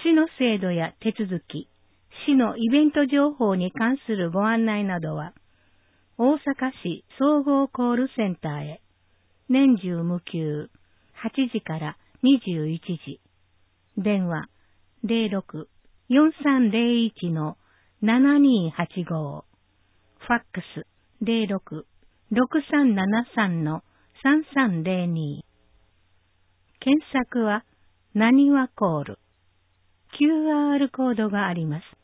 市の制度や手続き、市のイベント情報に関するご案内などは、大阪市総合コールセンターへ、年中無休、8時から21時、電話06-4301-7285、ファックス06-6373-3302、検索はなにわコール、QR コードがあります。